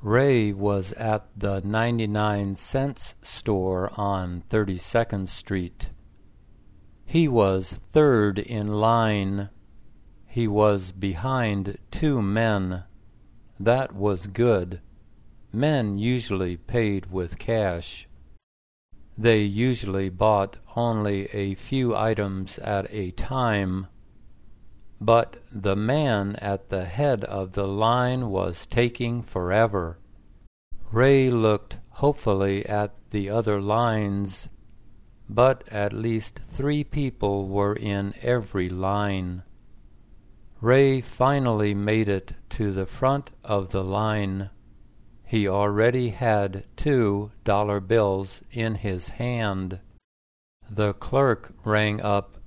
Ray was at the 99-cent store on 32nd Street. He was third in line. He was behind two men. That was good. Men usually paid with cash. They usually bought only a few items at a time. But the man at the head of the line was taking forever. Ray looked hopefully at the other lines, but at least 3 people were in every line. Ray finally made it to the front of the line. He already had $2 bills in his hand. The clerk rang up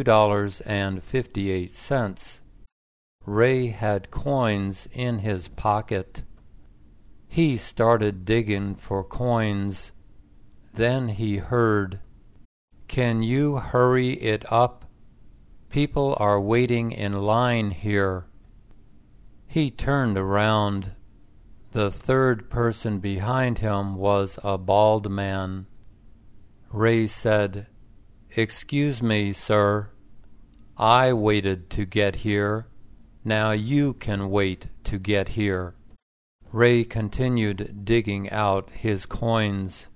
$2.58. Ray had coins in his pocket. He started digging for coins. Then he heard, "Can you hurry it up? People are waiting in line here." He turned around. The third person behind him was a bald man. Ray said, "Excuse me, sir. I waited to get here. Now you can wait to get here." Ray continued digging out his coins.